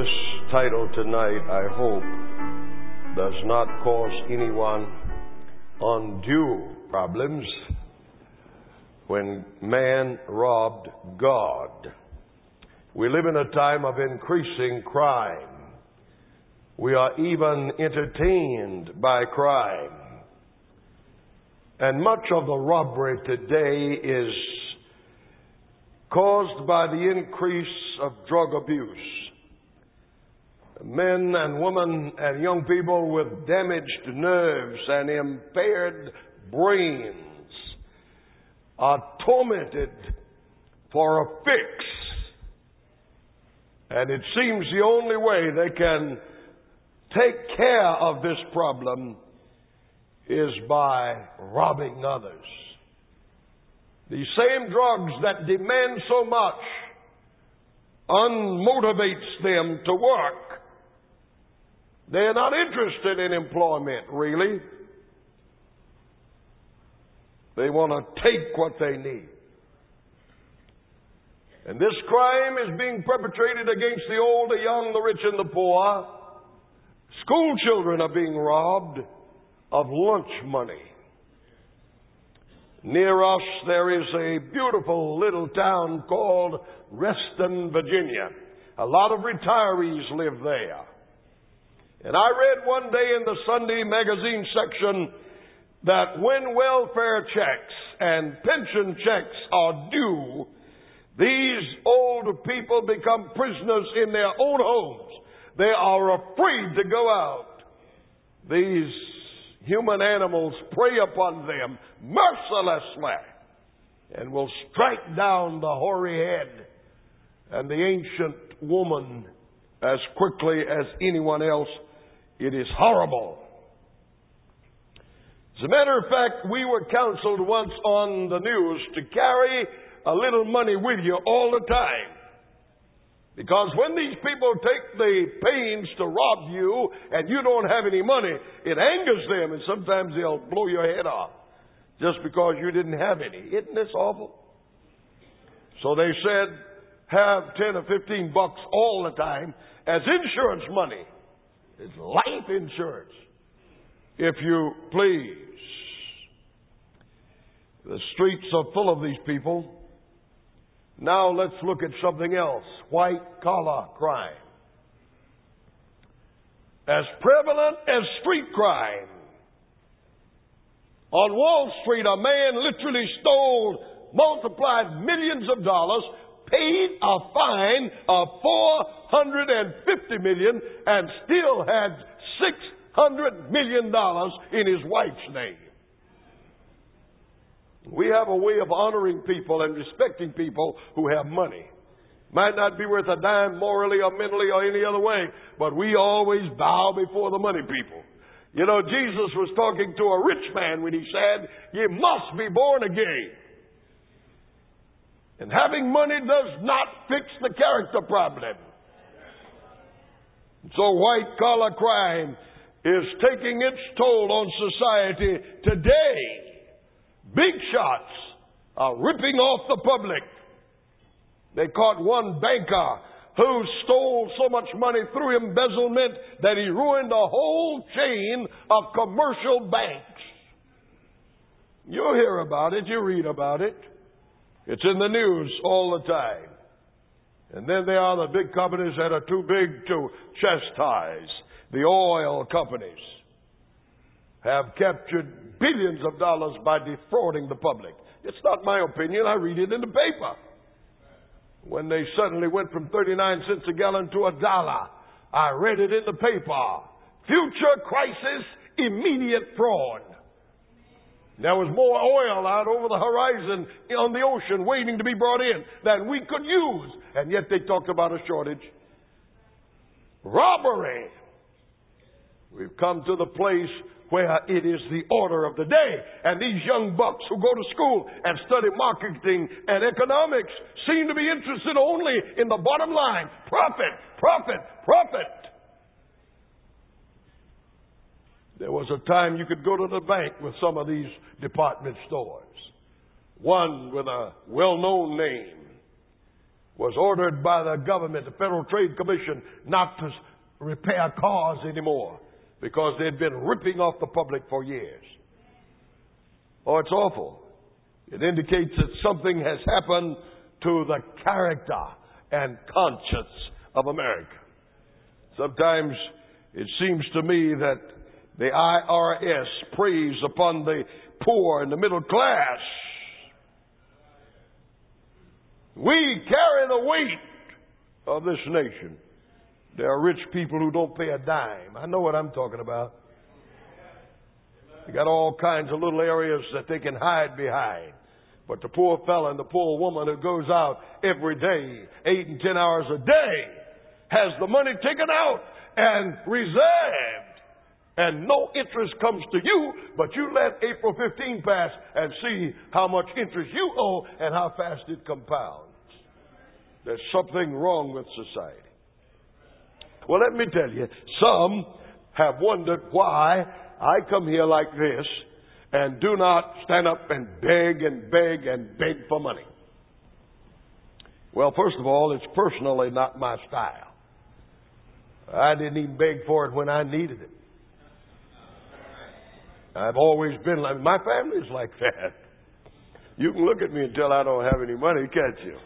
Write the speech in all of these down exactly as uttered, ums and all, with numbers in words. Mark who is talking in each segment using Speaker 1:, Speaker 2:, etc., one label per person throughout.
Speaker 1: This title tonight, I hope, does not cause anyone undue problems. When man robbed God. We live in a time of increasing crime. We are even entertained by crime. And much of the robbery today is caused by the increase of drug abuse. Men and women and young people with damaged nerves and impaired brains are tormented for a fix. And it seems the only way they can take care of this problem is by robbing others. These same drugs that demand so much unmotivates them to work. They're not interested in employment, really. They want to take what they need. And this crime is being perpetrated against the old, the young, the rich, and the poor. School children are being robbed of lunch money. Near us, there is a beautiful little town called Reston, Virginia. A lot of retirees live there. And I read one day in the Sunday magazine section that when welfare checks and pension checks are due, these old people become prisoners in their own homes. They are afraid to go out. These human animals prey upon them mercilessly and will strike down the hoary head and the ancient woman as quickly as anyone else. It is horrible. As a matter of fact, we were counseled once on the news to carry a little money with you all the time. Because when these people take the pains to rob you and you don't have any money, it angers them, and sometimes they'll blow your head off just because you didn't have any. Isn't this awful? So they said, have ten or fifteen bucks all the time as insurance money. It's life insurance, if you please. The streets are full of these people. Now let's look at something else. White-collar crime. As prevalent as street crime. On Wall Street, a man literally stole, multiplied millions of dollars, paid a fine of four hundred fifty million dollars, and still had six hundred million dollars in his wife's name. We have a way of honoring people and respecting people who have money. Might not be worth a dime morally or mentally or any other way, but we always bow before the money people. You know, Jesus was talking to a rich man when he said, "You must be born again." And having money does not fix the character problem. So white-collar crime is taking its toll on society today. Big shots are ripping off the public. They caught one banker who stole so much money through embezzlement that he ruined a whole chain of commercial banks. You hear about it, you read about it. It's in the news all the time. And then there are the big companies that are too big to chastise. The oil companies have captured billions of dollars by defrauding the public. It's not my opinion. I read it in the paper. When they suddenly went from thirty-nine cents a gallon to a dollar, I read it in the paper. Future crisis, immediate fraud. There was more oil out over the horizon on the ocean waiting to be brought in than we could use. And yet they talked about a shortage. Robbery. We've come to the place where it is the order of the day. And these young bucks who go to school and study marketing and economics seem to be interested only in the bottom line. Profit, profit, profit. There was a time you could go to the bank with some of these department stores. One with a well-known name was ordered by the government, the Federal Trade Commission, not to repair cars anymore because they'd been ripping off the public for years. Oh, it's awful. It indicates that something has happened to the character and conscience of America. Sometimes it seems to me that the I R S preys upon the poor and the middle class. We carry the weight of this nation. There are rich people who don't pay a dime. I know what I'm talking about. They got all kinds of little areas that they can hide behind. But the poor fella and the poor woman who goes out every day, eight and ten hours a day, has the money taken out and reserved. And no interest comes to you, but you let April fifteenth pass and see how much interest you owe and how fast it compounds. There's something wrong with society. Well, let me tell you, some have wondered why I come here like this and do not stand up and beg and beg and beg for money. Well, first of all, it's personally not my style. I didn't even beg for it when I needed it. I've always been like, my family's like that. You can look at me and tell I don't have any money, can't you?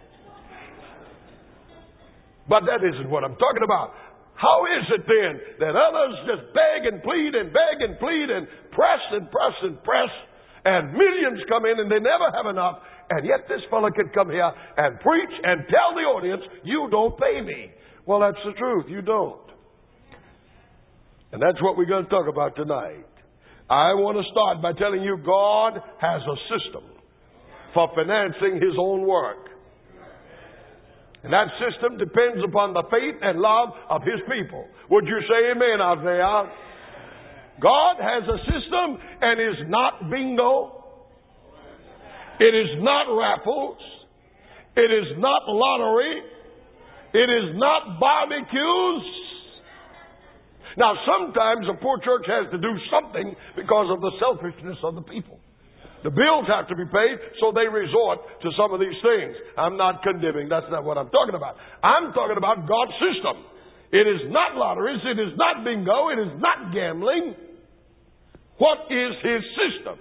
Speaker 1: But that isn't what I'm talking about. How is it then that others just beg and plead and beg and plead and press and press and press, and millions come in and they never have enough, and yet this fellow can come here and preach and tell the audience, you don't pay me. Well, that's the truth. You don't. And that's what we're going to talk about tonight. I want to start by telling you God has a system for financing His own work. And that system depends upon the faith and love of His people. Would you say amen out there? God has a system, and it is not bingo. It is not raffles. It is not lottery. It is not barbecues. Now, sometimes a poor church has to do something because of the selfishness of the people. The bills have to be paid, so they resort to some of these things. I'm not condemning. That's not what I'm talking about. I'm talking about God's system. It is not lotteries. It is not bingo. It is not gambling. What is His system?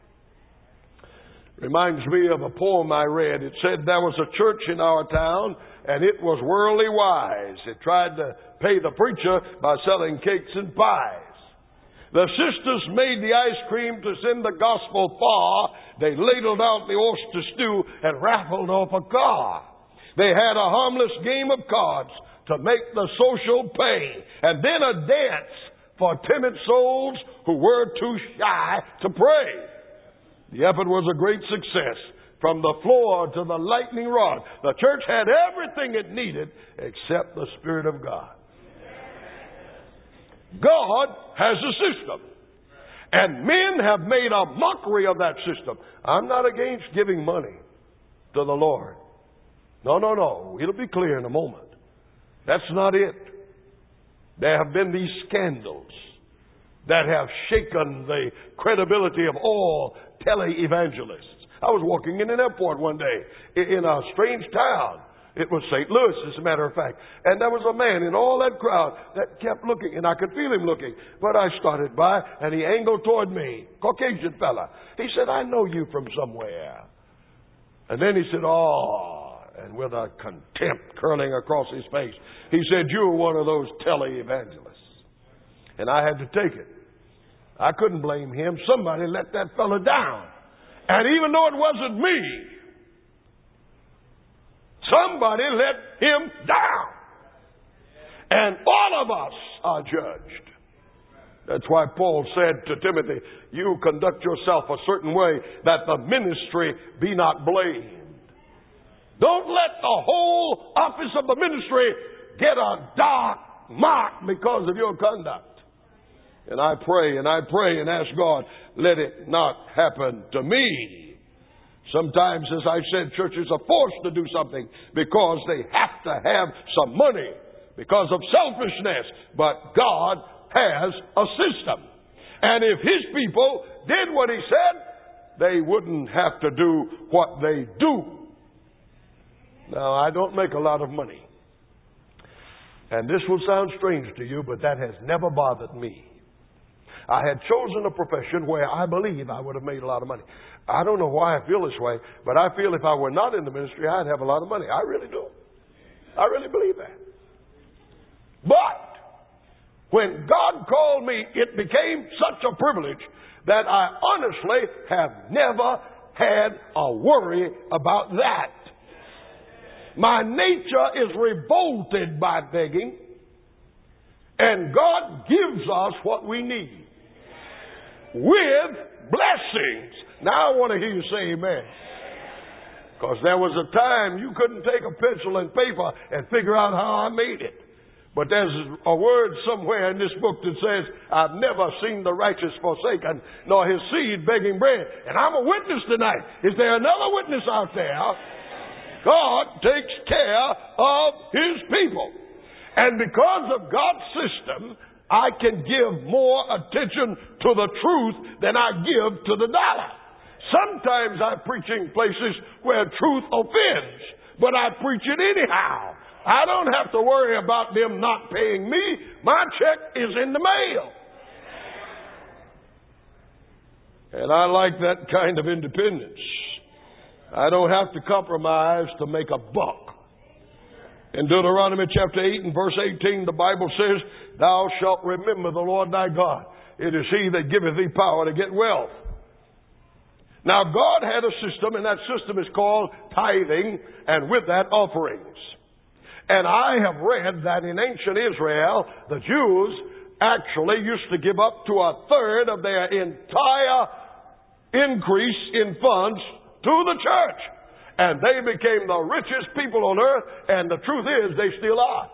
Speaker 1: Reminds me of a poem I read. It said there was a church in our town, and it was worldly wise. It tried to pay the preacher by selling cakes and pies. The sisters made the ice cream to send the gospel far. They ladled out the oyster stew and raffled off a car. They had a harmless game of cards to make the social pay, and then a dance for timid souls who were too shy to pray. The effort was a great success. From the floor to the lightning rod, the church had everything it needed except the Spirit of God. God has a system. And men have made a mockery of that system. I'm not against giving money to the Lord. No, no, no. It'll be clear in a moment. That's not it. There have been these scandals that have shaken the credibility of all tele-evangelists. I was walking in an airport one day in a strange town. It was Saint Louis, as a matter of fact. And there was a man in all that crowd that kept looking, and I could feel him looking. But I started by, and he angled toward me. Caucasian fella. He said, I know you from somewhere. And then he said, oh, and with a contempt curling across his face, he said, you're one of those tele-evangelists. And I had to take it. I couldn't blame him. Somebody let that fella down. And even though it wasn't me, somebody let him down. And all of us are judged. That's why Paul said to Timothy, you conduct yourself a certain way that the ministry be not blamed. Don't let the whole office of the ministry get a dark mark because of your conduct. And I pray and I pray and ask God, let it not happen to me. Sometimes, as I said, churches are forced to do something because they have to have some money because of selfishness. But God has a system. And if His people did what He said, they wouldn't have to do what they do. Now, I don't make a lot of money. And this will sound strange to you, but that has never bothered me. I had chosen a profession where I believe I would have made a lot of money. I don't know why I feel this way, but I feel if I were not in the ministry, I'd have a lot of money. I really do. I really believe that. But when God called me, it became such a privilege that I honestly have never had a worry about that. My nature is revolted by begging, and God gives us what we need with blessings. Now I want to hear you say amen. Because there was a time you couldn't take a pencil and paper and figure out how I made it. But there's a word somewhere in this book that says, I've never seen the righteous forsaken, nor his seed begging bread. And I'm a witness tonight. Is there another witness out there? God takes care of his people. And because of God's system, I can give more attention to the truth than I give to the dollar. Sometimes I preach in places where truth offends, but I preach it anyhow. I don't have to worry about them not paying me. My check is in the mail. And I like that kind of independence. I don't have to compromise to make a buck. In Deuteronomy chapter eight and verse eighteen, the Bible says, Thou shalt remember the Lord thy God. It is he that giveth thee power to get wealth. Now God had a system, and that system is called tithing, and with that offerings. And I have read that in ancient Israel, the Jews actually used to give up to a third of their entire increase in funds to the church. And they became the richest people on earth, and the truth is they still are.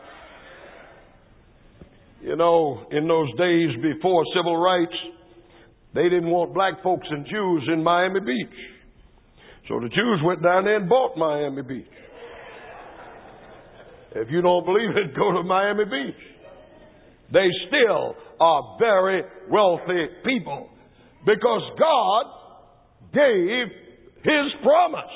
Speaker 1: You know, in those days before civil rights, they didn't want black folks and Jews in Miami Beach. So the Jews went down there and bought Miami Beach. If you don't believe it, go to Miami Beach. They still are very wealthy people because God gave his promise.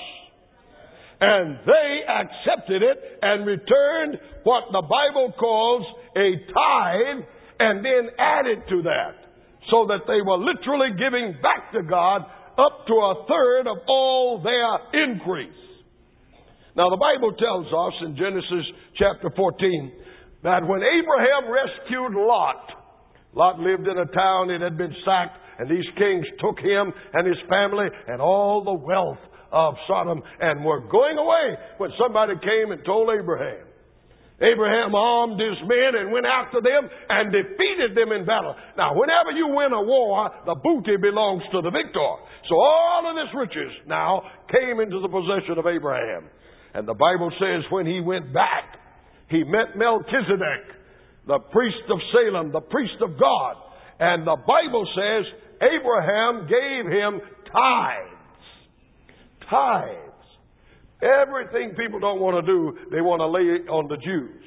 Speaker 1: And they accepted it and returned what the Bible calls a tithe and then added to that. So that they were literally giving back to God up to a third of all their increase. Now the Bible tells us in Genesis chapter fourteen that when Abraham rescued Lot, Lot lived in a town, it had been sacked, and these kings took him and his family and all the wealth of Sodom and were going away when somebody came and told Abraham. Abraham armed his men and went after them and defeated them in battle. Now, whenever you win a war, the booty belongs to the victor. So all of this riches now came into the possession of Abraham. And the Bible says when he went back, he met Melchizedek, the priest of Salem, the priest of God. And the Bible says Abraham gave him tithes. Tithes. Everything people don't want to do, they want to lay it on the Jews.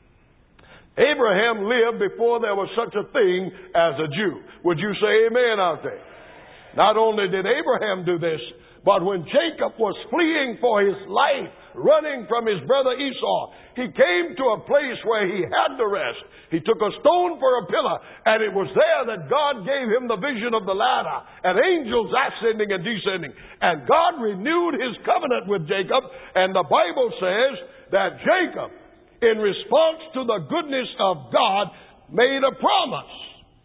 Speaker 1: Abraham lived before there was such a thing as a Jew. Would you say amen out there? Not only did Abraham do this, but when Jacob was fleeing for his life, running from his brother Esau, he came to a place where he had to rest. He took a stone for a pillar, and it was there that God gave him the vision of the ladder, and angels ascending and descending. And God renewed his covenant with Jacob, and the Bible says that Jacob, in response to the goodness of God, made a promise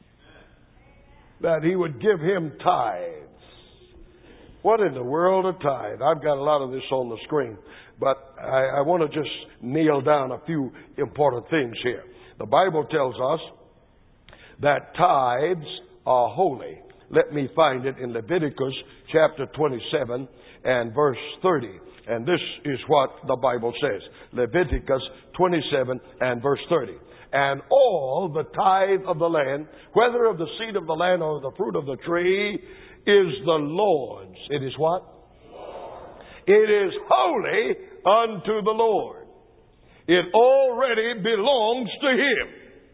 Speaker 1: that he would give him tithes. What in the world a tithe? I've got a lot of this on the screen, but I, I want to just nail down a few important things here. The Bible tells us that tithes are holy. Let me find it in Leviticus chapter twenty-seven and verse thirty. And this is what the Bible says. Leviticus twenty-seven and verse thirty. And all the tithe of the land, whether of the seed of the land or the fruit of the tree, is the Lord's. It is what? Lord. It is holy unto the Lord. It already belongs to him.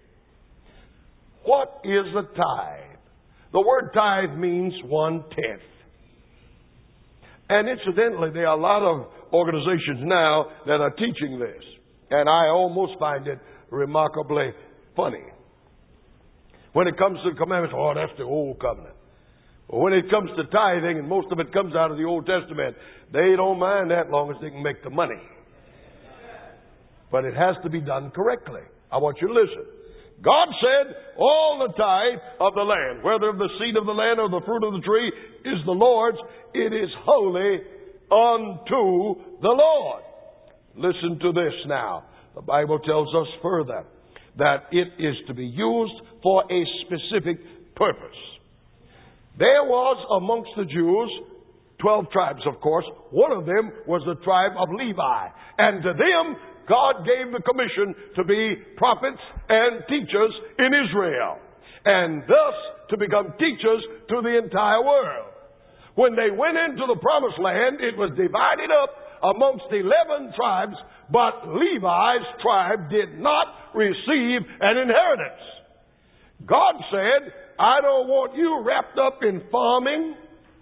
Speaker 1: What is the tithe? The word tithe means one-tenth. And incidentally, there are a lot of organizations now that are teaching this. And I almost find it remarkably funny. When it comes to the commandments, oh, that's the old covenant. But when it comes to tithing, and most of it comes out of the Old Testament, they don't mind that long as they can make the money. But it has to be done correctly. I want you to listen. God said, all the tithe of the land, whether of the seed of the land or the fruit of the tree, is the Lord's. It is holy unto the Lord. Listen to this now. The Bible tells us further that it is to be used for a specific purpose. There was amongst the Jews twelve tribes, of course. One of them was the tribe of Levi. And to them, God gave the commission to be prophets and teachers in Israel, and thus to become teachers to the entire world. When they went into the promised land, it was divided up amongst eleven tribes, but Levi's tribe did not receive an inheritance. God said, I don't want you wrapped up in farming.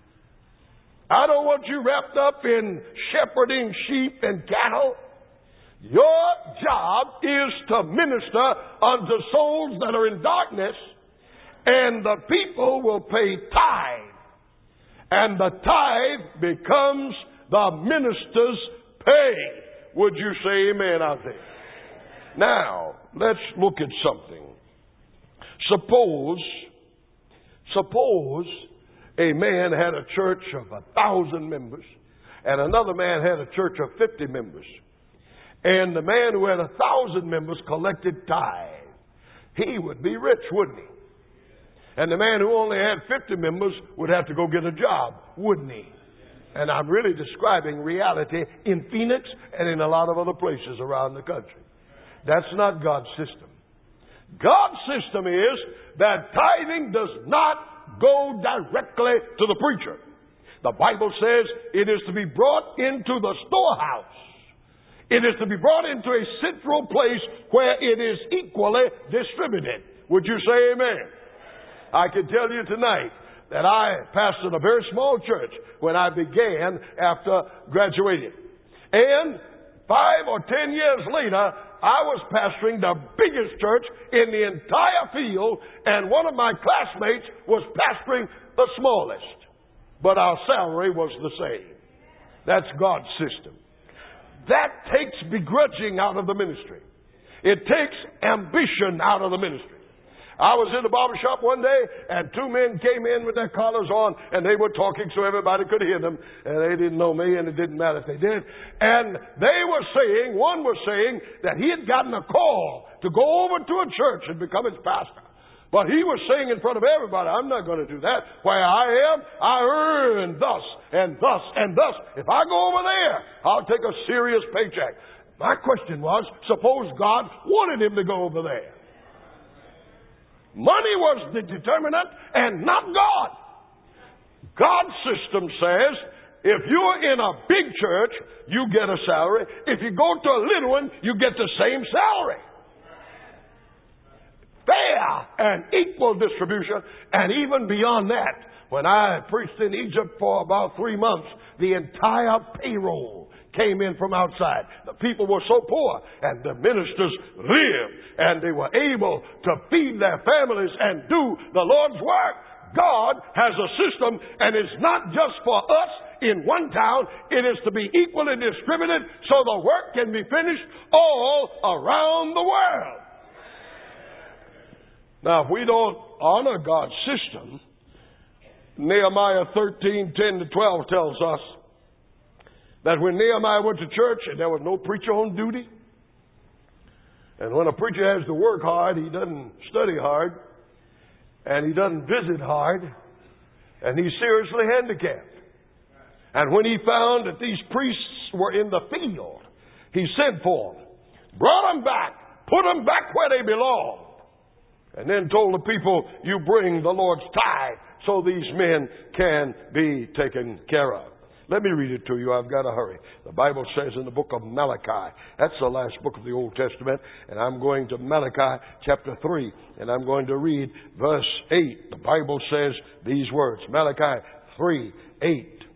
Speaker 1: I don't want you wrapped up in shepherding sheep and cattle. Your job is to minister unto souls that are in darkness, and the people will pay tithe. And the tithe becomes the minister's pay. Would you say amen out there? Now, let's look at something. Suppose, suppose a man had a church of a thousand members, and another man had a church of fifty members. And the man who had a thousand members collected tithe. He would be rich, wouldn't he? And the man who only had fifty members would have to go get a job, wouldn't he? And I'm really describing reality in Phoenix and in a lot of other places around the country. That's not God's system. God's system is that tithing does not go directly to the preacher. The Bible says it is to be brought into the storehouse. It is to be brought into a central place where it is equally distributed. Would you say amen? I can tell you tonight that I pastored a very small church when I began after graduating. And five or ten years later, I was pastoring the biggest church in the entire field, and one of my classmates was pastoring the smallest. But our salary was the same. That's God's system. That takes begrudging out of the ministry. It takes ambition out of the ministry. I was in the barber shop one day, and two men came in with their collars on, and they were talking so everybody could hear them, and they didn't know me, and it didn't matter if they did. And they were saying, one was saying that he had gotten a call to go over to a church and become its pastor. But he was saying in front of everybody, I'm not going to do that. Where I am, I earn thus and thus and thus. If I go over there, I'll take a serious paycheck. My question was, suppose God wanted him to go over there. Money was the determinant and not God. God's system says, if you're in a big church, you get a salary. If you go to a little one, you get the same salary. Fair and equal distribution. And even beyond that, when I preached in Egypt for about three months, the entire payroll came in from outside. The people were so poor, and the ministers lived, and they were able to feed their families and do the Lord's work. God has a system, and it's not just for us in one town. It is to be equally distributed so the work can be finished all around the world. Now, if we don't honor God's system, Nehemiah thirteen, ten to twelve tells us that when Nehemiah went to church and there was no preacher on duty, and when a preacher has to work hard, he doesn't study hard, and he doesn't visit hard, and he's seriously handicapped. And when he found that these priests were in the field, he sent for them, brought them back, put them back where they belong, and then told the people, you bring the Lord's tithe so these men can be taken care of. Let me read it to you. I've got to hurry. The Bible says in the book of Malachi, that's the last book of the Old Testament, and I'm going to Malachi chapter three, and I'm going to read verse eight. The Bible says these words, Malachi three, eight.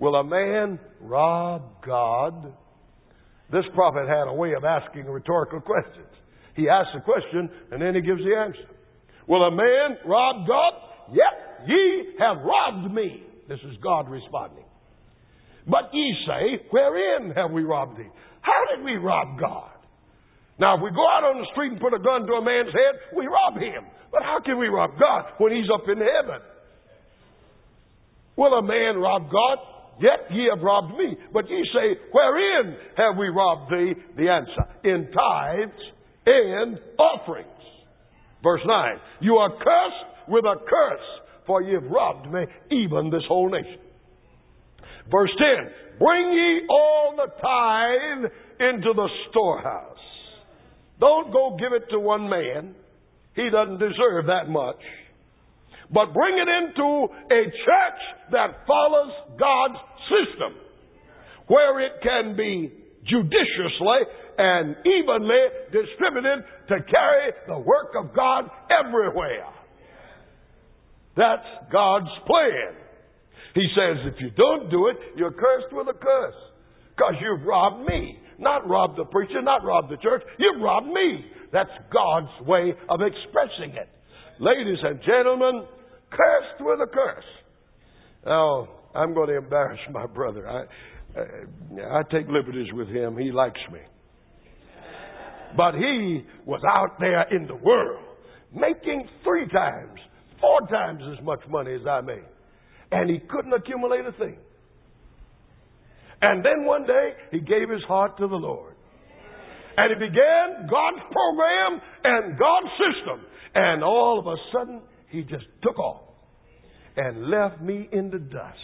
Speaker 1: Will a man rob God? This prophet had a way of asking rhetorical questions. He asks a question and then he gives the answer. Will a man rob God? Yet ye have robbed me. This is God responding. But ye say, wherein have we robbed thee? How did we rob God? Now, if we go out on the street and put a gun to a man's head, we rob him. But how can we rob God when he's up in heaven? Will a man rob God? Yet ye have robbed me. But ye say, wherein have we robbed thee? The answer, in tithes and offerings. Verse nine, you are cursed with a curse, for ye have robbed me, even this whole nation. Verse ten, bring ye all the tithe into the storehouse. Don't go give it to one man. He doesn't deserve that much. But bring it into a church that follows God's system, where it can be judiciously and evenly distributed to carry the work of God everywhere. That's God's plan. He says, if you don't do it, you're cursed with a curse. Because you've robbed me. Not robbed the preacher, not robbed the church. You've robbed me. That's God's way of expressing it. Ladies and gentlemen, cursed with a curse. Now, I'm going to embarrass my brother. I, I, I take liberties with him. He likes me. But he was out there in the world making three times, four times as much money as I made. And he couldn't accumulate a thing. And then one day, he gave his heart to the Lord. And he began God's program and God's system. And all of a sudden, he just took off and left me in the dust.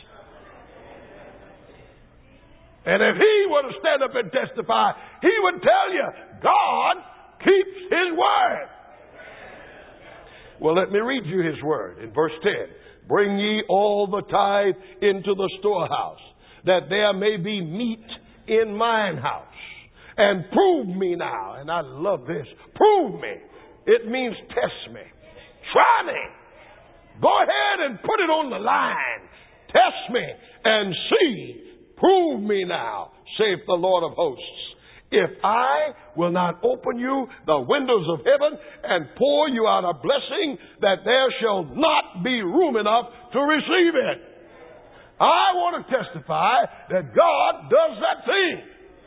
Speaker 1: And if he were to stand up and testify, he would tell you, God keeps his word. Well, let me read you his word in verse ten. Bring ye all the tithe into the storehouse, that there may be meat in mine house. And prove me now. And I love this. Prove me. It means test me. Try me. Go ahead and put it on the line. Test me and see. Prove me now, saith the Lord of hosts. If I will not open you the windows of heaven and pour you out a blessing, that there shall not be room enough to receive it. I want to testify that God does that thing.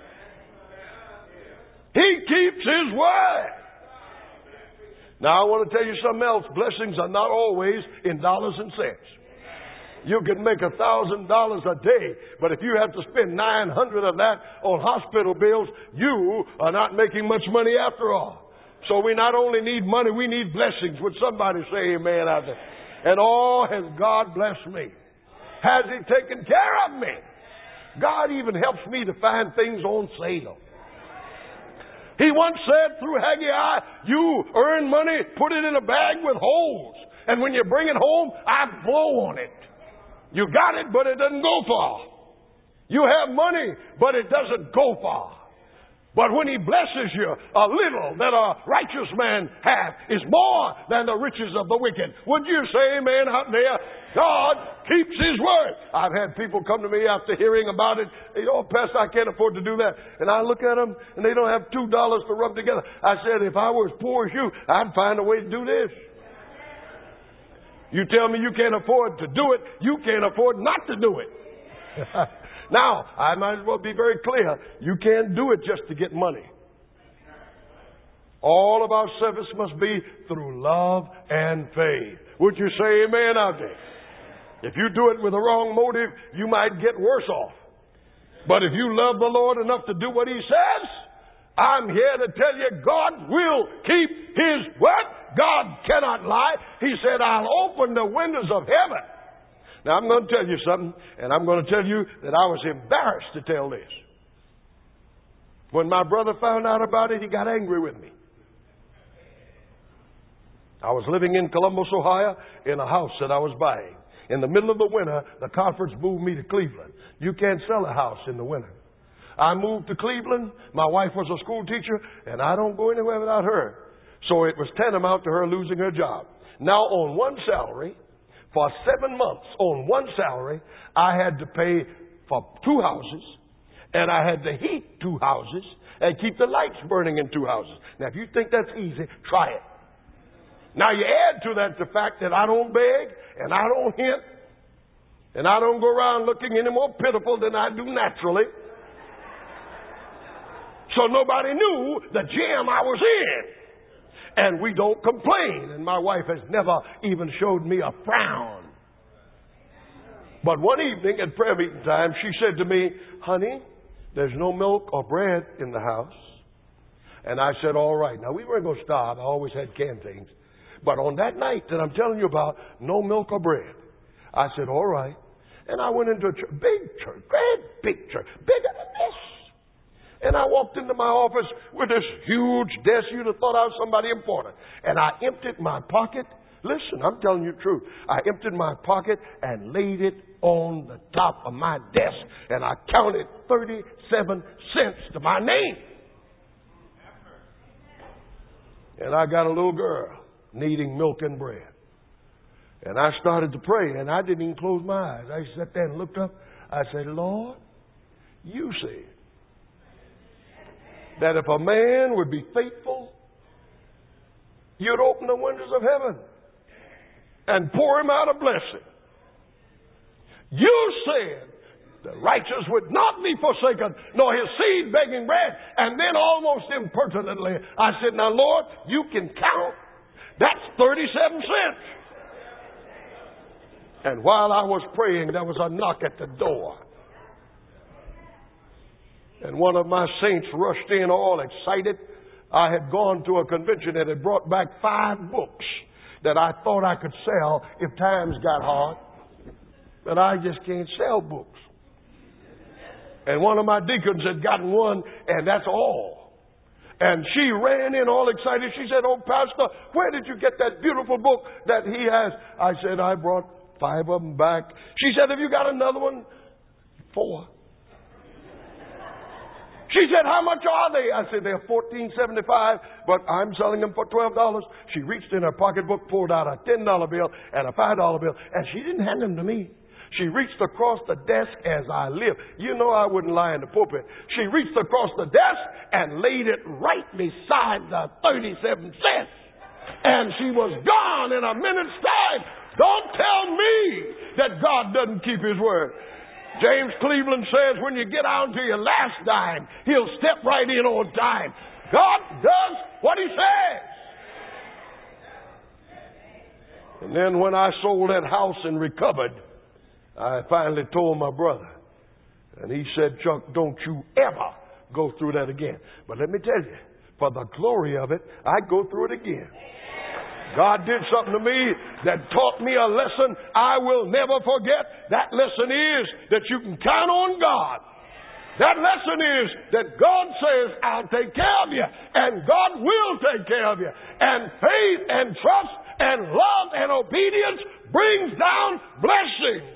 Speaker 1: He keeps his word. Now I want to tell you something else. Blessings are not always in dollars and cents. You can make a thousand dollars a day, but if you have to spend nine hundred of that on hospital bills, you are not making much money after all. So we not only need money, we need blessings. Would somebody say amen out there? And oh, has God blessed me? Has he taken care of me? God even helps me to find things on sale. He once said through Haggai, you earn money, put it in a bag with holes. And when you bring it home, I blow on it. You got it, but it doesn't go far. You have money, but it doesn't go far. But when he blesses you, a little that a righteous man hath is more than the riches of the wicked. Would you say amen out there? God keeps his word. I've had people come to me after hearing about it. They, oh, Pastor, I can't afford to do that. And I look at them, and they don't have two dollars to rub together. I said, if I were as poor as you, I'd find a way to do this. You tell me you can't afford to do it, you can't afford not to do it. Now, I might as well be very clear. You can't do it just to get money. All of our service must be through love and faith. Would you say amen out there? If you do it with the wrong motive, you might get worse off. But if you love the Lord enough to do what he says, I'm here to tell you God will keep his word. God cannot lie. He said, I'll open the windows of heaven. Now, I'm going to tell you something, and I'm going to tell you that I was embarrassed to tell this. When my brother found out about it, he got angry with me. I was living in Columbus, Ohio, in a house that I was buying. In the middle of the winter, the conference moved me to Cleveland. You can't sell a house in the winter. I moved to Cleveland. My wife was a school teacher, and I don't go anywhere without her. So it was tantamount to her losing her job. Now, on one salary, for seven months, on one salary, I had to pay for two houses, and I had to heat two houses and keep the lights burning in two houses. Now, if you think that's easy, try it. Now, you add to that the fact that I don't beg and I don't hint and I don't go around looking any more pitiful than I do naturally. So nobody knew the jam I was in. And we don't complain. And my wife has never even showed me a frown. But one evening at prayer meeting time, she said to me, honey, there's no milk or bread in the house. And I said, all right. Now, we weren't going to starve. I always had canned things. But on that night that I'm telling you about, no milk or bread, I said, all right. And I went into a church, big church, great big church, bigger than this. And I walked into my office with this huge desk. You'd have thought I was somebody important. And I emptied my pocket. Listen, I'm telling you the truth. I emptied my pocket and laid it on the top of my desk. And I counted thirty-seven cents to my name. And I got a little girl needing milk and bread. And I started to pray, and I didn't even close my eyes. I sat there and looked up. I said, Lord, you said that if a man would be faithful, you'd open the windows of heaven and pour him out a blessing. You said the righteous would not be forsaken, nor his seed begging bread. And then almost impertinently, I said, now, Lord, you can count. That's thirty-seven cents. And while I was praying, there was a knock at the door. And one of my saints rushed in all excited. I had gone to a convention that had brought back five books that I thought I could sell if times got hard. But I just can't sell books. And one of my deacons had gotten one, and that's all. And she ran in all excited. She said, oh, Pastor, where did you get that beautiful book that he has? I said, I brought five of them back. She said, have you got another one? Four. She said, how much are they? I said, they're fourteen seventy-five, but I'm selling them for twelve dollars. She reached in her pocketbook, pulled out a ten dollar bill and a five dollar bill, and she didn't hand them to me. She reached across the desk as I live. You know I wouldn't lie in the pulpit. She reached across the desk and laid it right beside the thirty-seven cents. And she was gone in a minute's time. Don't tell me that God doesn't keep His word. James Cleveland says when you get out to your last dime, He'll step right in on time. God does what He says. And then when I sold that house and recovered, I finally told my brother. And he said, Chuck, don't you ever go through that again. But let me tell you, for the glory of it, I'd go through it again. God did something to me that taught me a lesson I will never forget. That lesson is that you can count on God. That lesson is that God says, I'll take care of you. And God will take care of you. And faith and trust and love and obedience brings down blessings.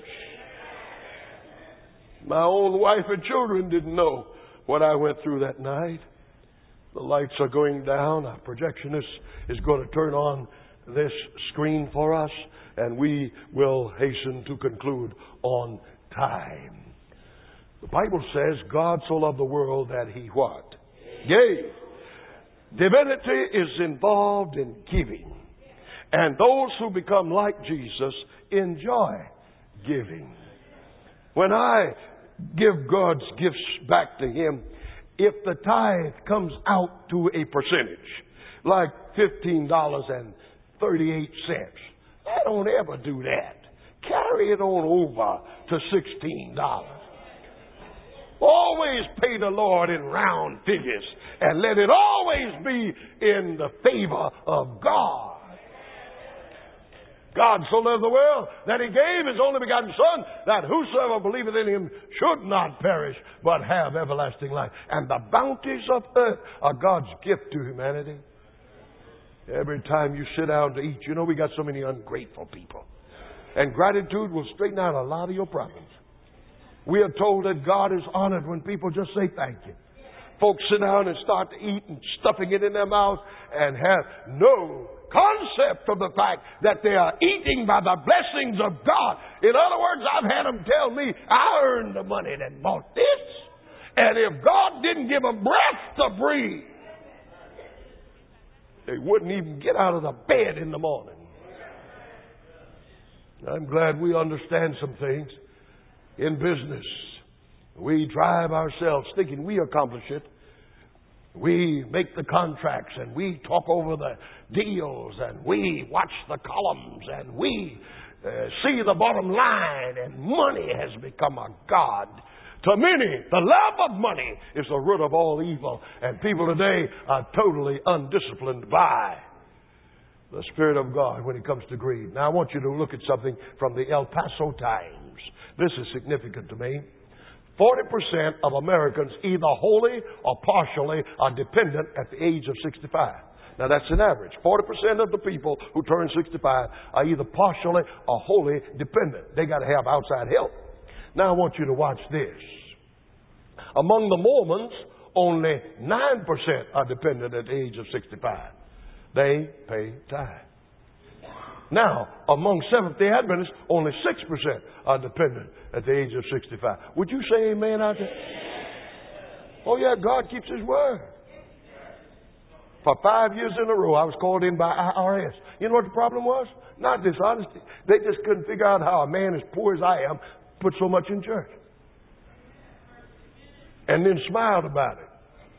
Speaker 1: My own wife and children didn't know what I went through that night. The lights are going down. Our projectionist is going to turn on this screen for us, and we will hasten to conclude on time. The Bible says God so loved the world that He what? Gave. Divinity is involved in giving. And those who become like Jesus enjoy giving. When I give God's gifts back to Him, if the tithe comes out to a percentage, like fifteen dollars and thirty-eight cents, I don't ever do that. Carry it on over to sixteen dollars. Always pay the Lord in round figures, and let it always be in the favor of God. God so loved the world that He gave His only begotten Son, that whosoever believeth in Him should not perish, but have everlasting life. And the bounties of earth are God's gift to humanity. Every time you sit down to eat, you know we got so many ungrateful people. And gratitude will straighten out a lot of your problems. We are told that God is honored when people just say thank you. Folks sit down and start to eat and stuffing it in their mouths and have no concept of the fact that they are eating by the blessings of God. In other words, I've had them tell me, I earned the money that bought this. And if God didn't give them breath to breathe, they wouldn't even get out of the bed in the morning. I'm glad we understand some things in business. We drive ourselves thinking we accomplish it. We make the contracts and we talk over the deals and we watch the columns and we uh, see the bottom line, and money has become a god. To many, the love of money is the root of all evil, and people today are totally undisciplined by the Spirit of God when it comes to greed. Now I want you to look at something from the El Paso Times. This is significant to me. forty percent of Americans either wholly or partially are dependent at the age of sixty-five. Now that's an average. forty percent of the people who turn sixty-five are either partially or wholly dependent. They got to have outside help. Now I want you to watch this. Among the Mormons, only nine percent are dependent at the age of sixty-five. They pay tithe. Now, among Seventh-day Adventists, only six percent are dependent at the age of sixty-five. Would you say amen out there? Oh yeah, God keeps His word. For five years in a row, I was called in by I R S. You know what the problem was? Not dishonesty. They just couldn't figure out how a man as poor as I am put so much in church. And then smiled about it.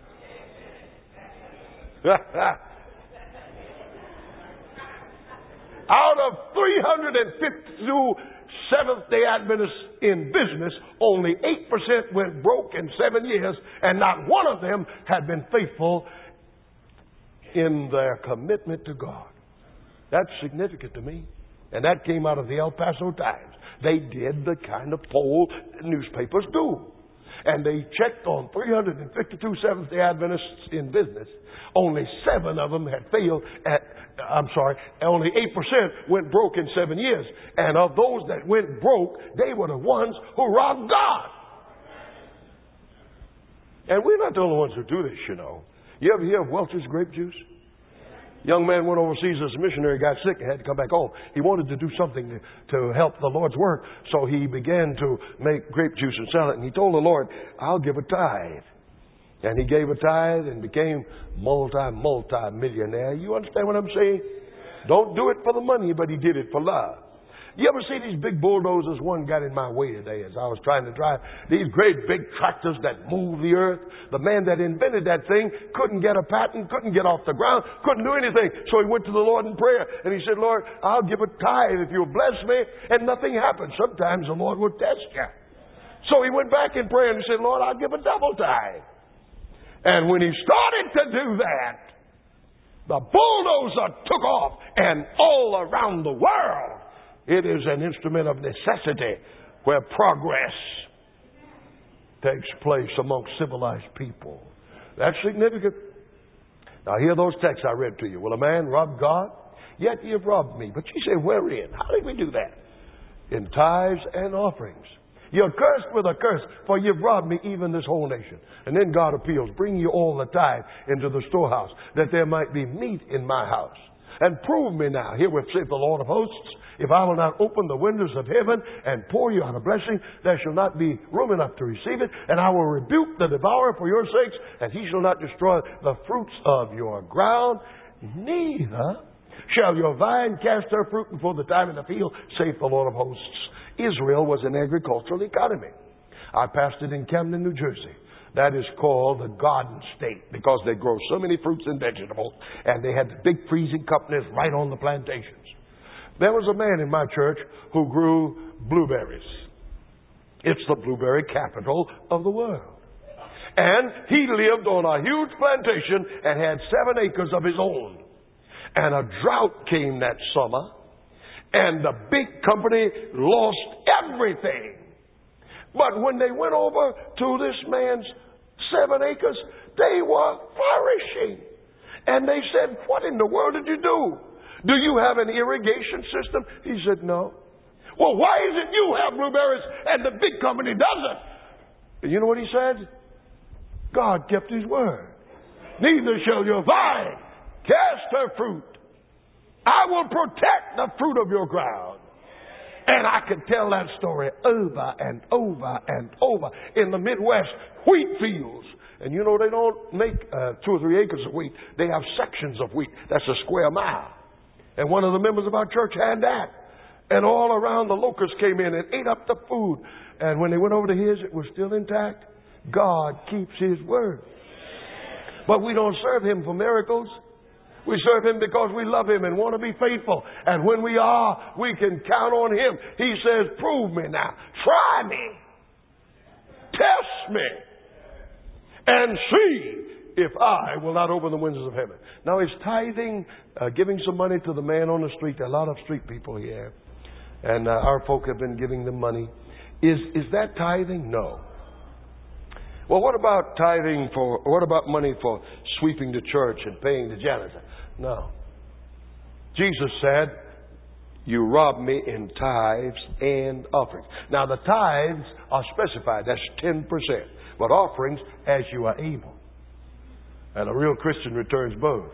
Speaker 1: Out of three hundred fifty-two Seventh-day Adventists in business, only eight percent went broke in seven years, and not one of them had been faithful in their commitment to God. That's significant to me. And that came out of the El Paso Times. They did the kind of poll newspapers do. And they checked on three hundred fifty-two Seventh-day Adventists in business. Only seven of them had failed at, I'm sorry, only eight percent went broke in seven years. And of those that went broke, they were the ones who robbed God. And we're not the only ones who do this, you know. You ever hear of Welch's grape juice? Young man went overseas as a missionary, got sick, and had to come back home. He wanted to do something to, to help the Lord's work, so he began to make grape juice and sell it. And he told the Lord, I'll give a tithe. And he gave a tithe and became multi, multi-millionaire. You understand what I'm saying? Don't do it for the money, but he did it for love. You ever see these big bulldozers? One got in my way today as I was trying to drive. These great big tractors that move the earth. The man that invented that thing couldn't get a patent, couldn't get off the ground, couldn't do anything. So he went to the Lord in prayer and he said, Lord, I'll give a tithe if you'll bless me. And nothing happened. Sometimes the Lord would test you. So he went back in prayer and he said, Lord, I'll give a double tithe. And when he started to do that, the bulldozer took off, and all around the world, it is an instrument of necessity where progress takes place among civilized people. That's significant. Now hear those texts I read to you. Will a man rob God? Yet ye have robbed me. But you say, wherein? How did we do that? In tithes and offerings. You're cursed with a curse, for you've robbed me, even this whole nation. And then God appeals, bring you all the tithe into the storehouse, that there might be meat in my house. And prove me now, herewith saith the Lord of hosts, if I will not open the windows of heaven and pour you out a blessing, there shall not be room enough to receive it. And I will rebuke the devourer for your sakes, and he shall not destroy the fruits of your ground. Neither shall your vine cast her fruit before the time in the field, saith the Lord of hosts. Israel was an agricultural economy. I pastored in Camden, New Jersey. That is called the Garden State because they grow so many fruits and vegetables, and they had the big freezing companies right on the plantations. There was a man in my church who grew blueberries. It's the blueberry capital of the world. And he lived on a huge plantation and had seven acres of his own. And a drought came that summer. And the big company lost everything. But when they went over to this man's seven acres, they were flourishing. And they said, what in the world did you do? Do you have an irrigation system? He said, no. Well, why is it you have blueberries and the big company doesn't? And you know what he said? God kept His word. Neither shall your vine cast her fruit I will protect the fruit of your ground. And I could tell that story over and over and over. In the Midwest, wheat fields. And you know, they don't make uh, two or three acres of wheat. They have sections of wheat. That's a square mile. And one of the members of our church had that. And all around, the locusts came in and ate up the food. And when they went over to his, it was still intact. God keeps His word. But we don't serve Him for miracles. We serve Him because we love Him and want to be faithful. And when we are, we can count on Him. He says, prove me now. Try me. Test me. And see if I will not open the windows of heaven. Now, is tithing, uh, giving some money to the man on the street? There are a lot of street people here. And uh, our folk have been giving them money. Is, is that tithing? No. Well, what about tithing for, what about money for sweeping the church and paying the janitor? No. Jesus said, you rob me in tithes and offerings. Now, the tithes are specified. That's ten percent. But offerings, as you are able. And a real Christian returns both.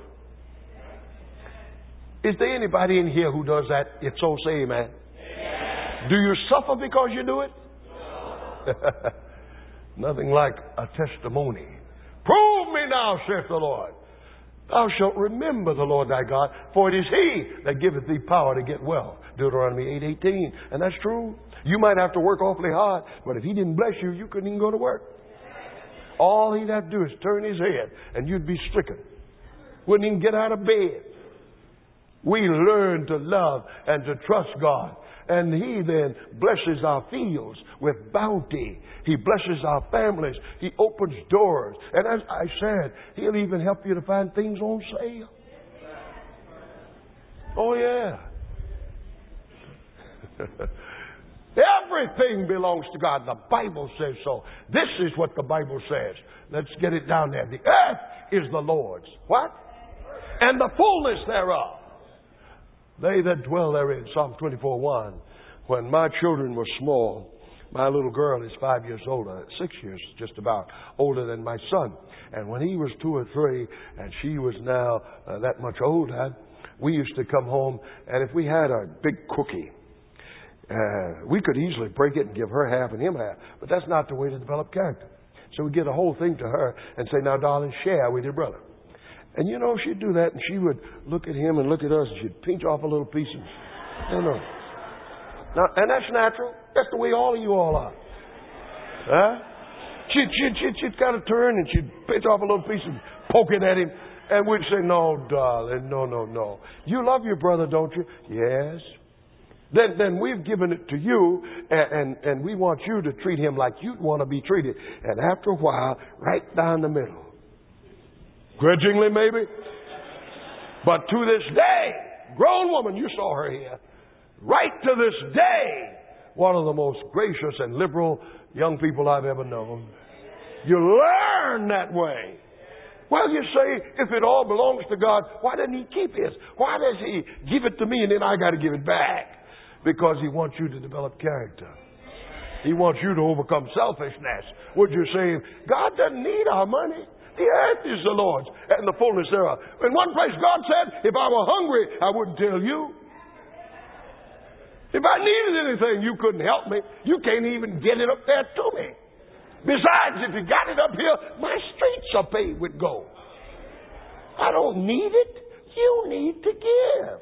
Speaker 1: Is there anybody in here who does that? If so, say amen. Amen. Do you suffer because you do it? No. Nothing like a testimony. Prove me now, saith the Lord. Thou shalt remember the Lord thy God, for it is He that giveth thee power to get wealth. Deuteronomy eight eighteen. And that's true. You might have to work awfully hard, but if He didn't bless you, you couldn't even go to work. All He'd have to do is turn His head, and you'd be stricken. Wouldn't even get out of bed. We learn to love and to trust God. And He then blesses our fields with bounty. He blesses our families. He opens doors. And as I said, He'll even help you to find things on sale. Oh, yeah. Everything belongs to God. The Bible says so. This is what the Bible says. Let's get it down there. The earth is the Lord's. What? And the fullness thereof. They that dwell therein. Psalm twenty-four one. When my children were small, my little girl is five years older, six years just about older than my son. And when he was two or three, and she was now uh, that much older, we used to come home, and if we had a big cookie, Uh, we could easily break it and give her half and him half. But that's not the way to develop character. So we get the whole thing to her and say, now, darling, share with your brother. And, you know, she'd do that, and she would look at him and look at us, and she'd pinch off a little piece. And, no, no. Now, and that's natural. That's the way all of you all are. Huh? She'd, she'd, she'd, she'd kind of turn, and she'd pinch off a little piece and poke it at him. And we'd say, no, darling, no, no, no. You love your brother, don't you? Yes. Then, then we've given it to you, and, and, and we want you to treat him like you'd want to be treated. And after a while, right down the middle. Grudgingly, maybe. But to this day, grown woman, you saw her here. Right to this day, one of the most gracious and liberal young people I've ever known. You learn that way. Well, you say, if it all belongs to God, why doesn't He keep His? Why does He give it to me and then I got to give it back? Because He wants you to develop character. He wants you to overcome selfishness. Would you say, God doesn't need our money. The earth is the Lord's and the fullness thereof. In one place, God said, if I were hungry, I wouldn't tell you. If I needed anything, you couldn't help me. You can't even get it up there to me. Besides, if you got it up here, my streets are paved with gold. I don't need it. You need to give.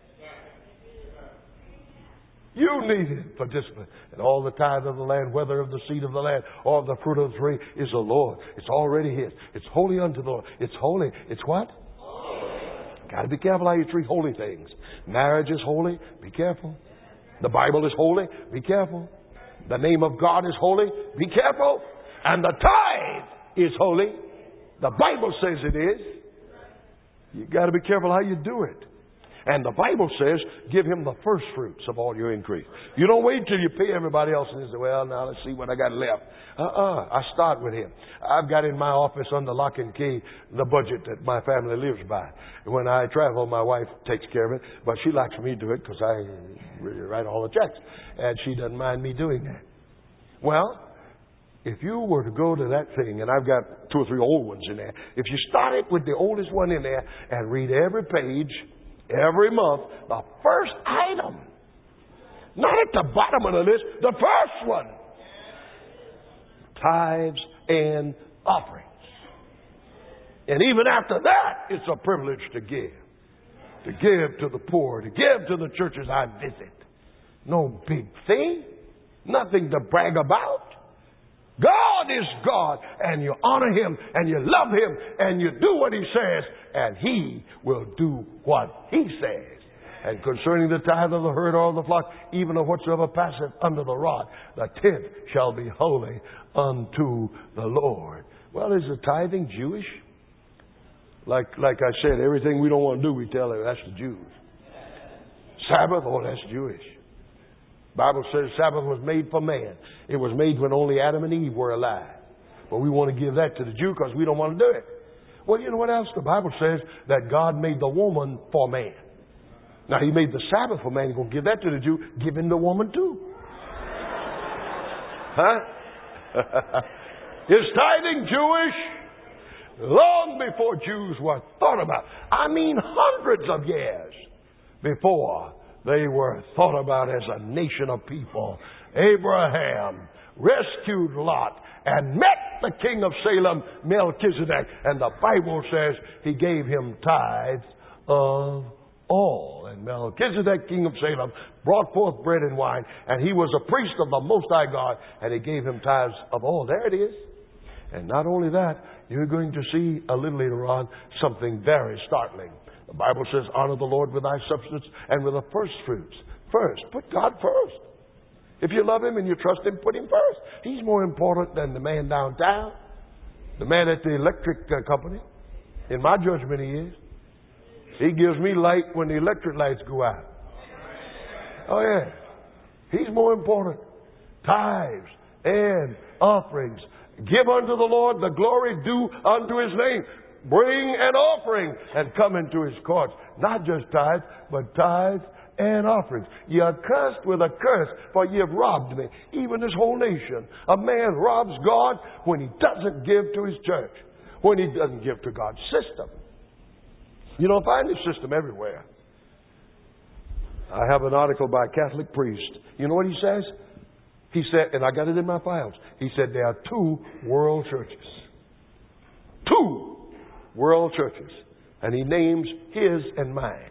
Speaker 1: You need it for discipline. And all the tithe of the land, whether of the seed of the land or of the fruit of the tree, is the Lord. It's already His. It's holy unto the Lord. It's holy. It's what? Got to be careful how you treat holy things. Marriage is holy. Be careful. The Bible is holy. Be careful. The name of God is holy. Be careful. And the tithe is holy. The Bible says it is. You got to be careful how you do it. And the Bible says, give Him the first fruits of all your increase. You don't wait till you pay everybody else and say, well, now let's see what I got left. Uh-uh. I start with Him. I've got in my office under lock and key the budget that my family lives by. When I travel, my wife takes care of it, but she likes me to do it because I write all the checks. And she doesn't mind me doing that. Well, if you were to go to that thing, and I've got two or three old ones in there, if you started with the oldest one in there and read every page, Every month, the first item. Not at the bottom of the list, the first one. Tithes and offerings. And even after that, it's a privilege to give. To give to the poor, to give to the churches I visit. No big thing. Nothing to brag about. God is God, and you honor Him, and you love Him, and you do what He says, and He will do what He says. And concerning the tithe of the herd or of the flock, even of whatsoever passeth under the rod, the tenth shall be holy unto the Lord. Well, is the tithing Jewish? Like, like I said, everything we don't want to do, we tell them that's the Jews. Sabbath, oh, that's Jewish. Bible says Sabbath was made for man. It was made when only Adam and Eve were alive. But we want to give that to the Jew because we don't want to do it. Well, you know what else? The Bible says that God made the woman for man. Now, He made the Sabbath for man. He's going to give that to the Jew. Give him the woman too. Huh? Is tithing Jewish? Long before Jews were thought about. I mean hundreds of years before they were thought about as a nation of people. Abraham rescued Lot and met the king of Salem, Melchizedek. And the Bible says he gave him tithes of all. And Melchizedek, king of Salem, brought forth bread and wine. And he was a priest of the Most High God. And he gave him tithes of all. There it is. And not only that, you're going to see a little later on something very startling. The Bible says, honor the Lord with thy substance and with the first fruits. First. Put God first. If you love Him and you trust Him, put Him first. He's more important than the man downtown, the man at the electric uh, company. In my judgment, He is. He gives me light when the electric lights go out. Oh, yeah. He's more important. Tithes and offerings. Give unto the Lord the glory due unto His name. Bring an offering and come into His courts. Not just tithes, but tithes and offerings. Ye are cursed with a curse, for ye have robbed me, even this whole nation. A man robs God when he doesn't give to his church, when he doesn't give to God's system. You don't find this system everywhere. I have an article by a Catholic priest. You know what he says? He said, and I got it in my files, he said there are two world churches. Two world churches. And he names his and mine.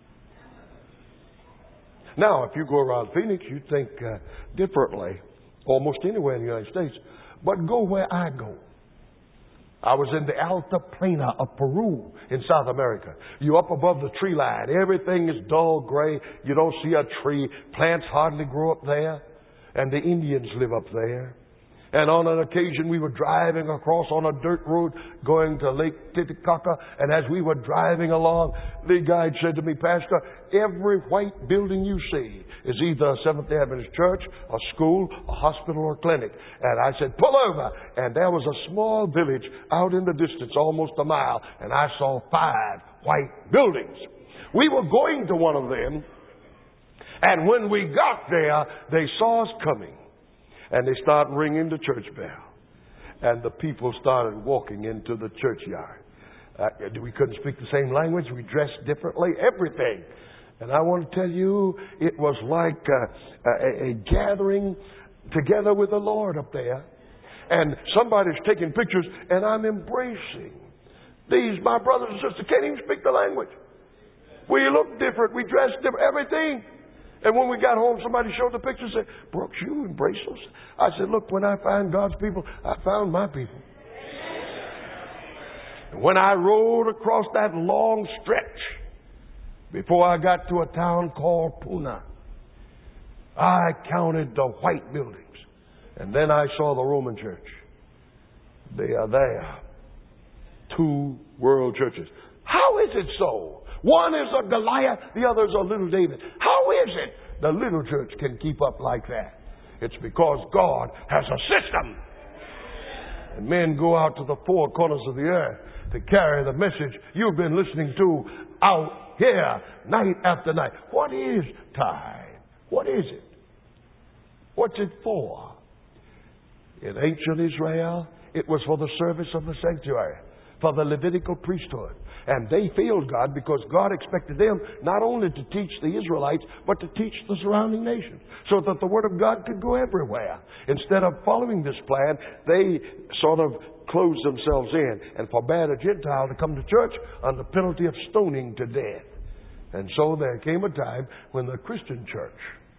Speaker 1: Now, if you go around Phoenix, you think uh, differently, almost anywhere in the United States. But go where I go. I was in the Alta Plana of Peru in South America. You're up above the tree line. Everything is dull gray. You don't see a tree. Plants hardly grow up there. And the Indians live up there. And on an occasion, we were driving across on a dirt road going to Lake Titicaca. And as we were driving along, the guide said to me, Pastor, every white building you see is either a Seventh-day Adventist church, a school, a hospital, or a clinic. And I said, pull over. And there was a small village out in the distance, almost a mile. And I saw five white buildings. We were going to one of them. And when we got there, they saw us coming. And they started ringing the church bell. And the people started walking into the churchyard. Uh, we couldn't speak the same language. We dressed differently. Everything. And I want to tell you, it was like uh, a, a gathering together with the Lord up there. And somebody's taking pictures, and I'm embracing. These, my brothers and sisters, can't even speak the language. We look different. We dress different. Everything. And when we got home, somebody showed the picture and said, Brooks, you embrace those? I said, look, when I find God's people, I found my people. And when I rode across that long stretch, before I got to a town called Puna, I counted the white buildings. And then I saw the Roman church. They are there. Two world churches. How is it so? One is a Goliath, the other is a little David. How is it the little church can keep up like that? It's because God has a system. And men go out to the four corners of the earth to carry the message you've been listening to out here night after night. What is tithe? What is it? What's it for? In ancient Israel, it was for the service of the sanctuary, for the Levitical priesthood. And they failed God because God expected them not only to teach the Israelites, but to teach the surrounding nations so that the Word of God could go everywhere. Instead of following this plan, they sort of closed themselves in and forbade a Gentile to come to church under penalty of stoning to death. And so there came a time when the Christian church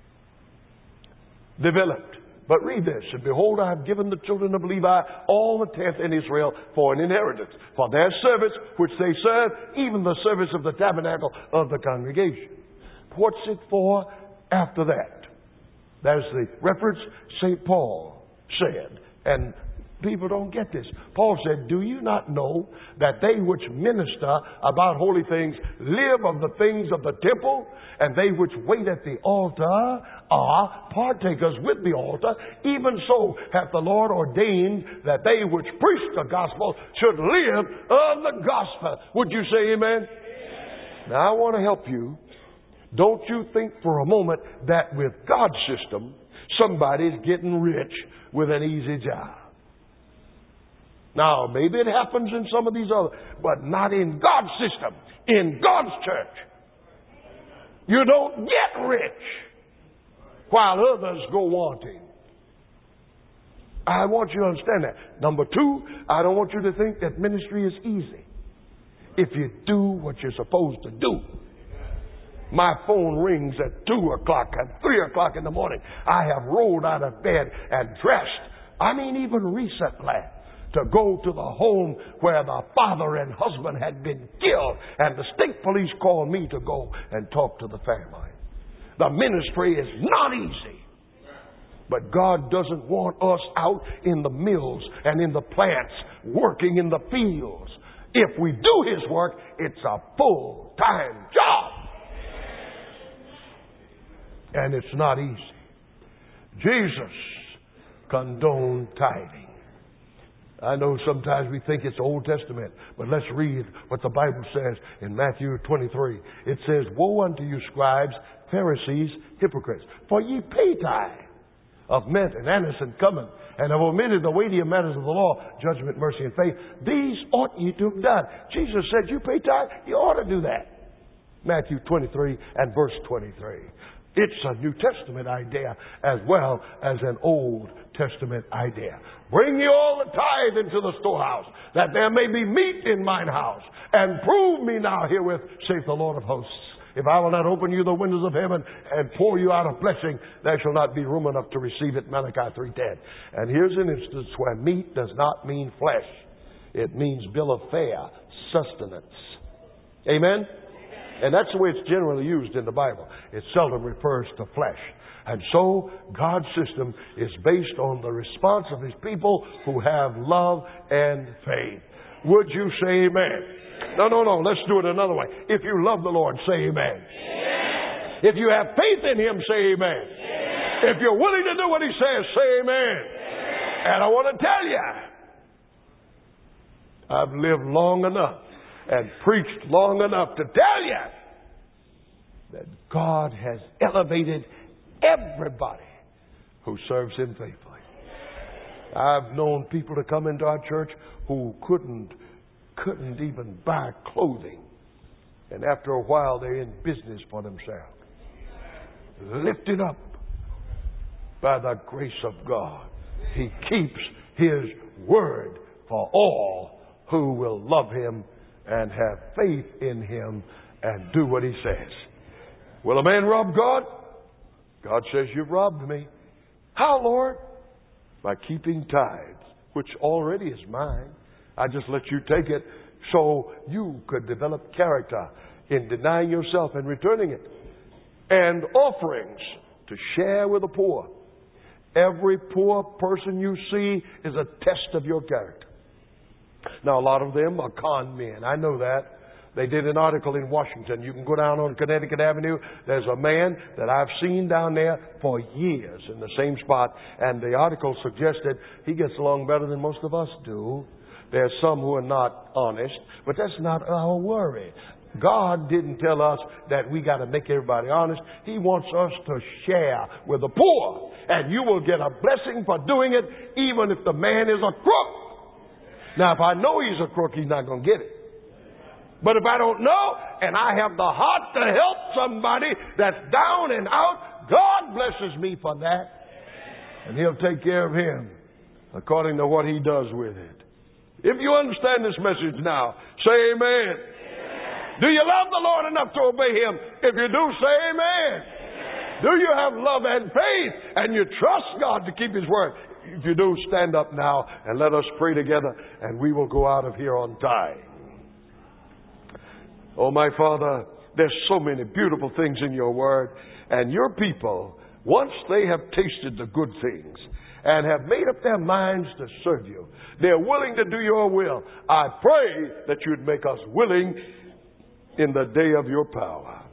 Speaker 1: developed. But read this, and behold, I have given the children of Levi all the tenth in Israel for an inheritance, for their service which they serve, even the service of the tabernacle of the congregation. What's it for after that? There's the reference Saint Paul said, and people don't get this. Paul said, do you not know that they which minister about holy things live of the things of the temple, and they which wait at the altar are partakers with the altar? Even so hath the Lord ordained that they which preach the gospel should live of the gospel. Would you say amen? Amen. Now I want to help you. Don't you think for a moment that with God's system, somebody's getting rich with an easy job. Now, maybe it happens in some of these other, but not in God's system, in God's church. You don't get rich while others go wanting. I want you to understand that. Number two, I don't want you to think that ministry is easy if you do what you're supposed to do. My phone rings at two o'clock and three o'clock in the morning. I have rolled out of bed and dressed. I mean, even recently, to go to the home where the father and husband had been killed. And the state police called me to go and talk to the family. The ministry is not easy. But God doesn't want us out in the mills and in the plants, working in the fields. If we do His work, it's a full-time job. And it's not easy. Jesus condoned tithing. I know sometimes we think it's Old Testament, but let's read what the Bible says in Matthew twenty-three. It says, woe unto you, scribes, Pharisees, hypocrites, for ye pay tithe of mint and anise and cumin, and have omitted the weightier matters of the law, judgment, mercy, and faith. These ought ye to have done. Jesus said, you pay tithe, you ought to do that. Matthew twenty-three and verse twenty-three. It's a New Testament idea as well as an Old Testament idea. Bring ye all the tithe into the storehouse, that there may be meat in mine house. And prove me now herewith, saith the Lord of hosts. If I will not open you the windows of heaven and pour you out a blessing, there shall not be room enough to receive it. Malachi three ten. And here's an instance where meat does not mean flesh. It means bill of fare, sustenance. Amen? And that's the way it's generally used in the Bible. It seldom refers to flesh. And so God's system is based on the response of His people who have love and faith. Would you say amen? No, no, no. Let's do it another way. If you love the Lord, say amen. Amen. If you have faith in Him, say amen. Amen. If you're willing to do what He says, say amen. Amen. And I want to tell you, I've lived long enough and preached long enough to tell you that God has elevated everybody who serves Him faithfully. I've known people to come into our church who couldn't couldn't even buy clothing. And after a while, they're in business for themselves. Lifted up by the grace of God. He keeps His word for all who will love Him and have faith in Him and do what He says. Will a man rob God? God says, you've robbed me. How, Lord? By keeping tithes, which already is mine. I just let you take it so you could develop character in denying yourself and returning it. And offerings to share with the poor. Every poor person you see is a test of your character. Now, a lot of them are con men. I know that. They did an article in Washington. You can go down on Connecticut Avenue. There's a man that I've seen down there for years in the same spot. And the article suggested he gets along better than most of us do. There's some who are not honest, but that's not our worry. God didn't tell us that we got to make everybody honest. He wants us to share with the poor. And you will get a blessing for doing it, even if the man is a crook. Now, if I know he's a crook, he's not going to get it. But if I don't know and I have the heart to help somebody that's down and out, God blesses me for that. And He'll take care of him according to what He does with it. If you understand this message now, say amen. Amen. Do you love the Lord enough to obey Him? If you do, say amen. Amen. Do you have love and faith and you trust God to keep His word? If you do, stand up now and let us pray together, and we will go out of here on time. Oh, my Father, there's so many beautiful things in your word, and your people, once they have tasted the good things and have made up their minds to serve you, they're willing to do your will. I pray that you'd make us willing in the day of your power.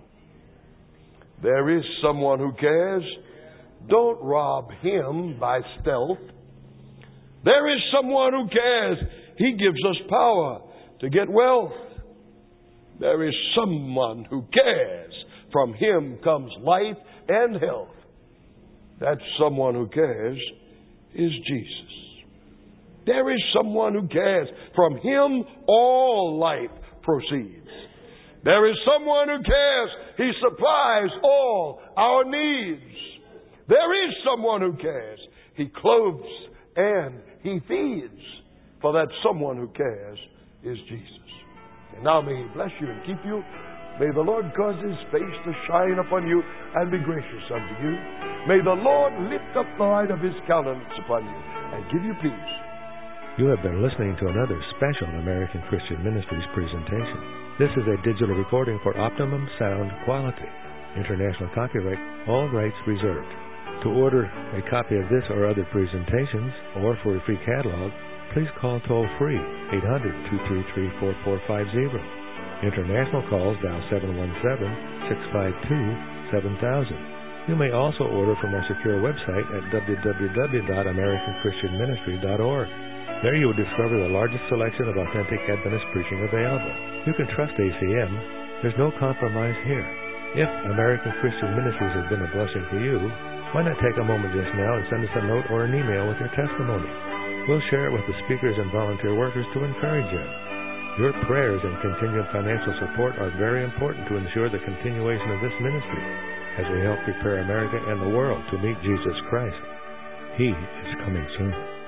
Speaker 1: There is someone who cares. Don't rob him by stealth. There is someone who cares. He gives us power to get wealth. There is someone who cares. From Him comes life and health. That someone who cares is Jesus. There is someone who cares. From Him all life proceeds. There is someone who cares. He supplies all our needs. There is someone who cares. He clothes and He feeds. For that someone who cares is Jesus. And now may He bless you and keep you. May the Lord cause His face to shine upon you and be gracious unto you. May the Lord lift up the light of His countenance upon you and give you peace.
Speaker 2: You have been listening to another special American Christian Ministries presentation. This is a digital recording for optimum sound quality. International copyright, all rights reserved. To order a copy of this or other presentations, or for a free catalog, please call toll-free eight hundred, two three three, four four five zero. International calls dial seven one seven, six five two, seven thousand. You may also order from our secure website at w w w dot american christian ministry dot org. There you will discover the largest selection of authentic Adventist preaching available. You can trust A C M. There's no compromise here. If American Christian Ministries has been a blessing to you, why not take a moment just now and send us a note or an email with your testimony? We'll share it with the speakers and volunteer workers to encourage you. Your prayers and continued financial support are very important to ensure the continuation of this ministry as we help prepare America and the world to meet Jesus Christ. He is coming soon.